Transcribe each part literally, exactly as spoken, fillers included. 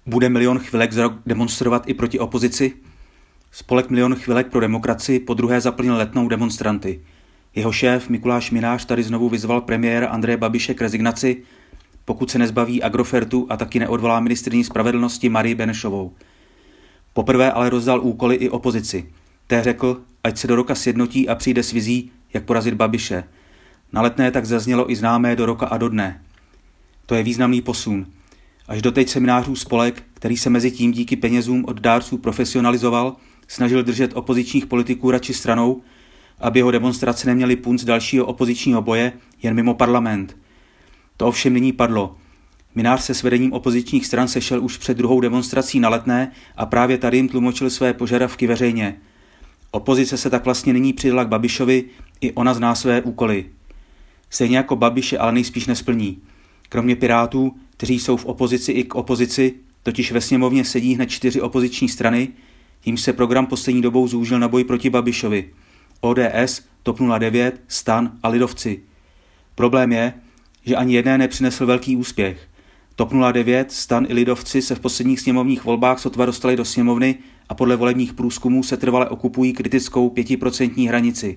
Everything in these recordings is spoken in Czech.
Bude Milion chvilek za rok demonstrovat i proti opozici? Spolek Milion chvilek pro demokracii podruhé zaplnil Letnou demonstranty. Jeho šéf Mikuláš Mynář tady znovu vyzval premiéra Andreje Babiše k rezignaci, pokud se nezbaví Agrofertu a taky neodvolá ministryni spravedlnosti Marii Benešovou. Poprvé ale rozdal úkoly i opozici. Té řekl, ať se do roka sjednotí a přijde s vizí, jak porazit Babiše. Na Letné tak zaznělo i známé do roka a do dne. To je významný posun. Až doteď se Mynářův spolek, který se mezi tím díky penězům od dárců profesionalizoval, snažil držet opozičních politiků radši stranou, aby jeho demonstrace neměly punc dalšího opozičního boje jen mimo parlament. To ovšem nyní padlo. Mynář se s vedením opozičních stran sešel už před druhou demonstrací na Letné a právě tady jim tlumočil své požadavky veřejně. Opozice se tak vlastně nyní přidala k Babišovi, i ona zná své úkoly. Stejně jako Babiše ale nejspíš nesplní. Kromě Pirátů, kteří jsou v opozici i k opozici, totiž ve sněmovně sedí hned čtyři opoziční strany, jimž se program poslední dobou zúžil na boj proti Babišovi. O D S, TOP nula devět, STAN a Lidovci. Problém je, že ani jedné nepřinesl velký úspěch. TOP nula devět, STAN i Lidovci se v posledních sněmovních volbách sotva dostali do sněmovny a podle volebních průzkumů se trvale okupují kritickou pětiprocentní hranici.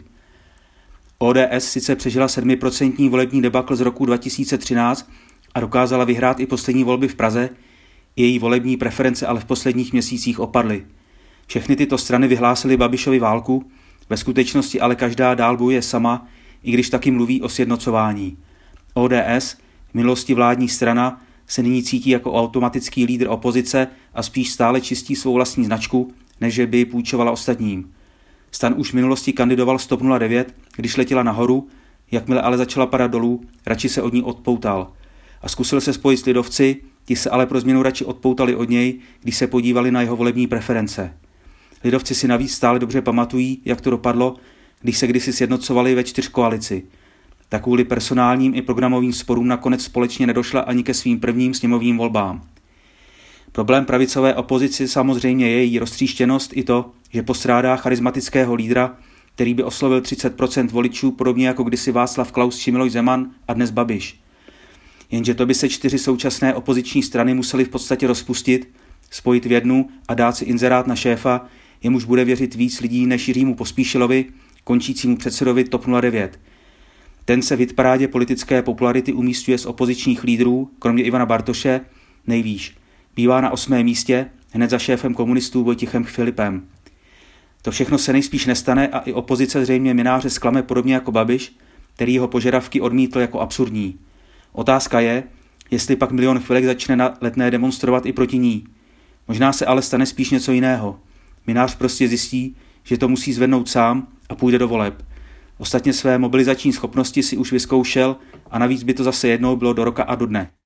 O D S sice přežila sedmiprocentní volební debakl z roku dva tisíce třináct a dokázala vyhrát i poslední volby v Praze, její volební preference ale v posledních měsících opadly. Všechny tyto strany vyhlásily Babišovi válku, ve skutečnosti ale každá dál bojuje sama, i když taky mluví o sjednocování. O D S, v minulosti vládní strana, se nyní cítí jako automatický lídr opozice a spíš stále čistí svou vlastní značku, než by ji půjčovala ostatním. STAN už v minulosti kandidoval s TOP nula devět, když letěla nahoru, jakmile ale začala padat dolů, radši se od ní odpoutal. A zkusil se spojit s Lidovci, ti se ale pro změnu radši odpoutali od něj, když se podívali na jeho volební preference. Lidovci si navíc stále dobře pamatují, jak to dopadlo, když se kdysi sjednocovali ve čtyřkoalici. Tak kvůli personálním i programovým sporům nakonec společně nedošla ani ke svým prvním sněmovním volbám. Problém pravicové opozici samozřejmě je její roztříštěnost i to, že postrádá charismatického lídra, který by oslovil třicet procent voličů, podobně jako kdysi Václav Klaus či Miloš Zeman a dnes Babiš. Jenže to by se čtyři současné opoziční strany musely v podstatě rozpustit, spojit v jednu a dát si inzerát na šéfa, jemuž bude věřit víc lidí než Jiřímu Pospíšilovi, končícímu předsedovi TOP nula devět. Ten se v hitparádě politické popularity umísťuje z opozičních lídrů, kromě Ivana Bartoše, nejvýš. Bývá na osmém místě, hned za šéfem komunistů Vojtěchem Filipem. To všechno se nejspíš nestane a i opozice zřejmě Mynáře zklame podobně jako Babiš, který jeho požadavky odmítl jako absurdní. Otázka je, jestli pak Milion chvilek začne na Letné demonstrovat i proti ní. Možná se ale stane spíš něco jiného. Mynář prostě zjistí, že to musí zvednout sám a půjde do voleb. Ostatně své mobilizační schopnosti si už vyzkoušel a navíc by to zase jednou bylo do roka a do dne.